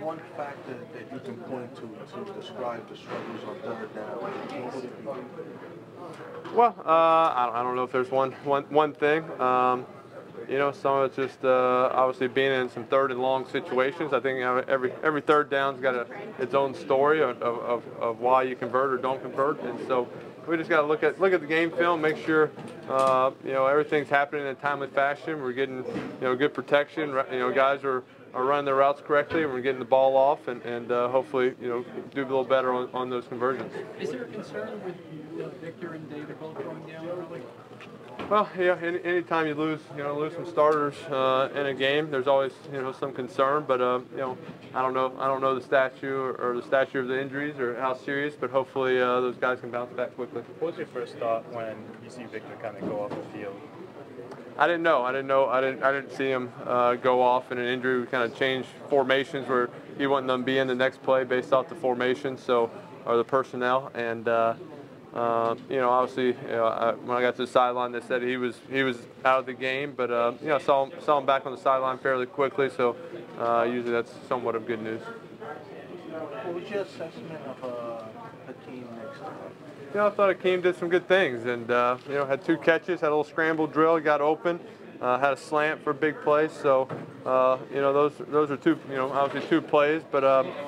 one factor that you can point to describe the struggles on third down? What would it be? Well, I don't know if there's one thing. Some of it's just obviously being in some third and long situations. I think every third down's got its own story of why you convert or don't convert, and so we just got to look at the game film, make sure everything's happening in a timely fashion. We're getting good protection. Guys are running their routes correctly, and we're getting the ball off, and hopefully do a little better on those conversions. Is there a concern with Victor and David both going down early? Well, yeah. Anytime you lose some starters in a game, there's always some concern. But I don't know the stature or the stature of the injuries or how serious. But hopefully those guys can bounce back quickly. What was your first thought when you see Victor kind of go off the field? I didn't know. I didn't see him go off in an injury. We kind of changed formations where he wasn't going to be in the next play based off the formation, or the personnel. And obviously, when I got to the sideline, they said he was out of the game. But saw him back on the sideline fairly quickly. So usually that's somewhat of good news. What was your assessment of Hakeem next time? I thought Hakeem did some good things, and had 2 catches, had a little scramble drill, got open, had a slant for a big play. So those are obviously 2 plays, but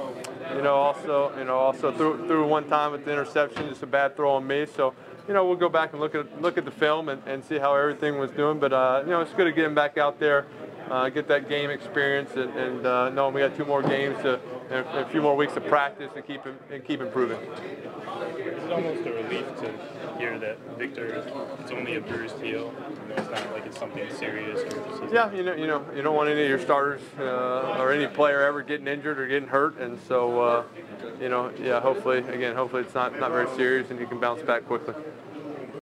also threw one time with the interception, just a bad throw on me. So we'll go back and look at the film and see how everything was doing. But it's good to get him back out there, get that game experience, and knowing we got 2 more games and a few more weeks of practice to keep improving. It's almost a relief to hear that Victor, it's only a bruised heel. It's not like it's something serious. Yeah, you don't want any of your starters or any player ever getting injured or getting hurt, and so hopefully it's not very serious and he can bounce back quickly.